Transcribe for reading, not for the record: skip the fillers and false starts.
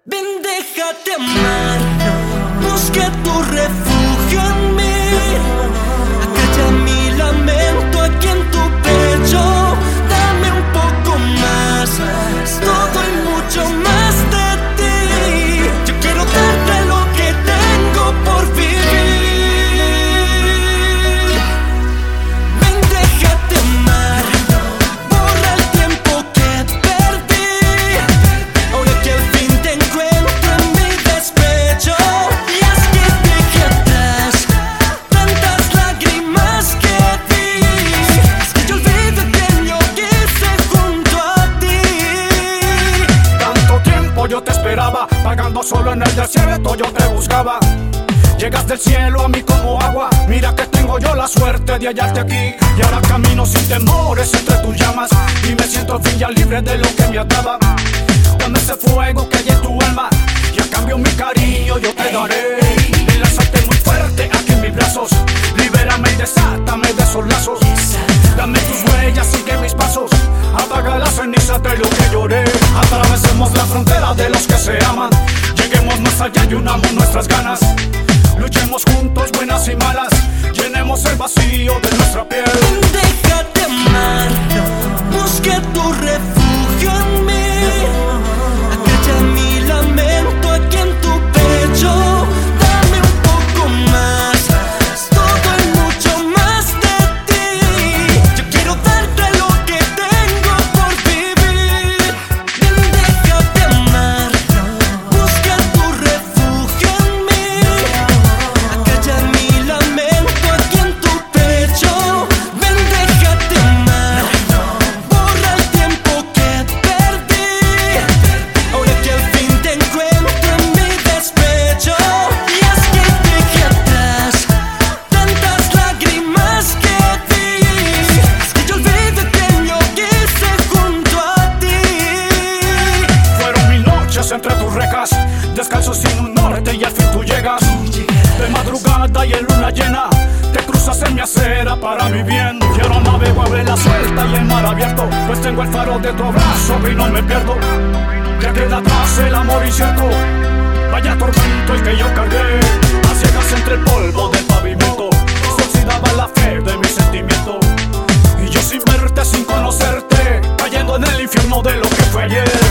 Ven, déjate amar, busca tu refugio en mí. Acalla mi lamento aquí en tu pecho. Dame un poco más, todo y mucho más de ti. Yo quiero darte lo que tengo por vivir. Ven, déjate amar, borra el tiempo que perdí. Ahora que al fin te encuentro en mi despecho, y es que dejé atrás tantas lágrimas que di. Es que yo olvido que yo quise junto a ti. Tanto tiempo yo te esperaba, vagando solo en el desierto yo te buscaba. Llegas del cielo a mí como agua, mira que tengo yo la suerte de hallarte aquí. Y ahora camino sin temores entre tus llamas, y me siento fin ya libre de lo que me ataba. Dame ese fuego que hay en tu alma, y a cambio mi cariño yo te daré. Enlázate muy fuerte aquí en mis brazos, libérame y desátame de esos lazos. Dame tus huellas, sigue mis pasos, apaga las cenizas de lo que lloré. Atravesemos la frontera de los que se aman, lleguemos más allá y unamos nuestras ganas. Luchemos juntos, buenas y malas, llenemos el vacío de nuestra piel. Déjate amar, busca tu refugio en mí. Acalla mi lamento aquí en tu pecho. Dame un poco más, todo y mucho más de ti. Yo quiero darte lo que tengo por vivir. Ven, déjate amar, busca tu refugio en mí. Acalla mi lamento aquí en tu pecho. Ven, déjate amar, borra el tiempo que perdí. Ahora que al fin te encuentro en mi despecho, y es que dejé atrás tantas lágrimas que di. Es que yo olvido que yo quise junto a ti. Fueron mil noches entre tus rejas, descalzo sin un norte y al fin tú llegas. De madrugada y en luna llena, te cruzas en mi acera para mi bien. Y ahora navego a vela suelta y en mar abierto, pues tengo el faro de tu abrazo y no me pierdo. Ya queda atrás el amor incierto, vaya tormento el que yo cargué. A ciegas entre el polvo del pavimento, se oxidaba la fe de mi sentimiento. Y yo sin verte, sin conocerte, cayendo en el infierno de lo que fue ayer.